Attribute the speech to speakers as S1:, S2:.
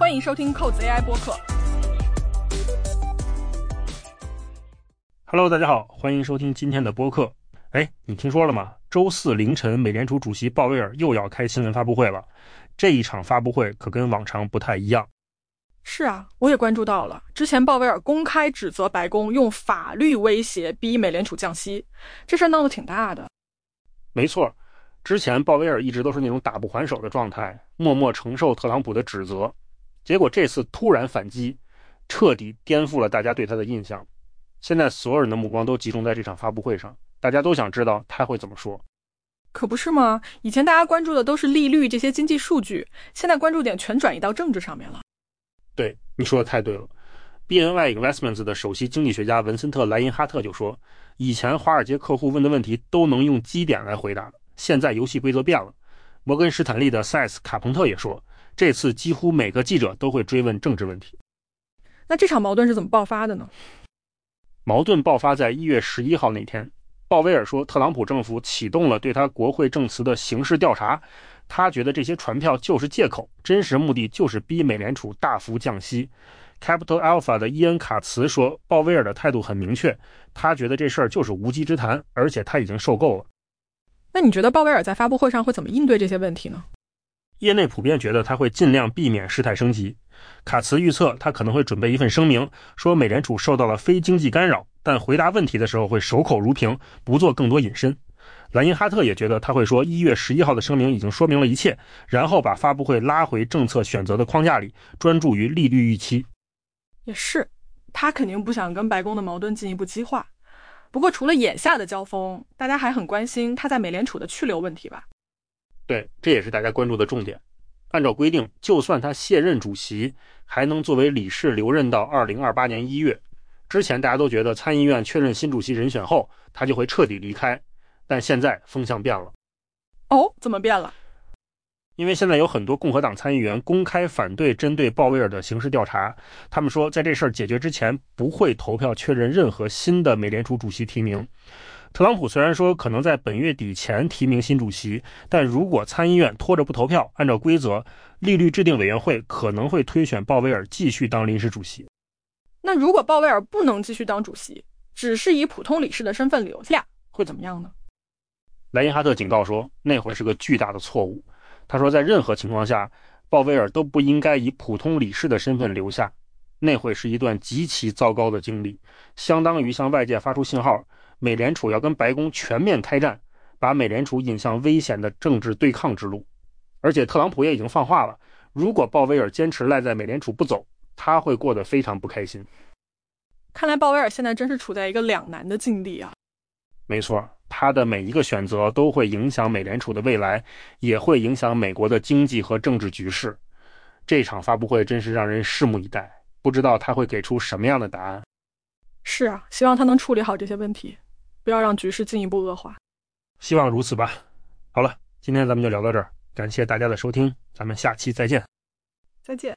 S1: 欢迎收听扣子 AI 播客。
S2: Hello， 大家好，欢迎收听今天的播客。你听说了吗？周四凌晨，美联储主席鲍威尔又要开新闻发布会了。这一场发布会可跟往常不太一样。
S1: 是啊，我也关注到了。之前鲍威尔公开指责白宫用法律威胁逼美联储降息，这事儿闹得挺大的。
S2: 没错，之前鲍威尔一直都是那种打不还手的状态，默默承受特朗普的指责。结果这次突然反击，彻底颠覆了大家对他的印象。现在所有人的目光都集中在这场发布会上，大家都想知道他会怎么说。
S1: 可不是吗？以前大家关注的都是利率这些经济数据，现在关注点全转移到政治上面了。
S2: 对，你说的太对了。BNY Investments 的首席经济学家文森特·莱因哈特就说，以前华尔街客户问的问题都能用基点来回答，现在游戏规则变了。摩根士坦利的塞斯·卡彭特也说，这次几乎每个记者都会追问政治问题。
S1: 那这场矛盾是怎么爆发的呢？
S2: 矛盾爆发在1月11号那天，鲍威尔说特朗普政府启动了对他国会证词的刑事调查，他觉得这些传票就是借口，真实目的就是逼美联储大幅降息。Capital Alpha 的伊恩·卡茨说，鲍威尔的态度很明确，他觉得这事儿就是无稽之谈，而且他已经受够了。
S1: 那你觉得鲍威尔在发布会上会怎么应对这些问题呢？
S2: 业内普遍觉得他会尽量避免事态升级。卡茨预测他可能会准备一份声明，说美联储受到了非经济干扰，但回答问题的时候会守口如瓶，不做更多引申。莱因哈特也觉得他会说1月11号的声明已经说明了一切，然后把发布会拉回政策选择的框架里，专注于利率预期。
S1: 也是，他肯定不想跟白宫的矛盾进一步激化。不过除了眼下的交锋，大家还很关心他在美联储的去留问题吧？
S2: 对，这也是大家关注的重点。按照规定，就算他卸任主席，还能作为理事留任到2028年1月。之前大家都觉得参议院确认新主席人选后，他就会彻底离开，但现在风向变了。
S1: 哦，怎么变了？
S2: 因为现在有很多共和党参议员公开反对针对鲍威尔的刑事调查，他们说在这事儿解决之前不会投票确认任何新的美联储主席提名。特朗普虽然说可能在本月底前提名新主席，但如果参议院拖着不投票，按照规则，利率制定委员会可能会推选鲍威尔继续当临时主席。
S1: 那如果鲍威尔不能继续当主席，只是以普通理事的身份留下，会怎么样呢？
S2: 莱因哈特警告说，那会是个巨大的错误。他说，在任何情况下，鲍威尔都不应该以普通理事的身份留下，那会是一段极其糟糕的经历，相当于向外界发出信号，美联储要跟白宫全面开战，把美联储引向危险的政治对抗之路。而且特朗普也已经放话了，如果鲍威尔坚持赖在美联储不走，他会过得非常不开心。
S1: 看来鲍威尔现在真是处在一个两难的境地啊。
S2: 没错，他的每一个选择都会影响美联储的未来，也会影响美国的经济和政治局势。这场发布会真是让人拭目以待，不知道他会给出什么样的答案。
S1: 是啊，希望他能处理好这些问题，不要让局势进一步恶化。
S2: 希望如此吧。好了，今天咱们就聊到这儿，感谢大家的收听，咱们下期再见。
S1: 再见。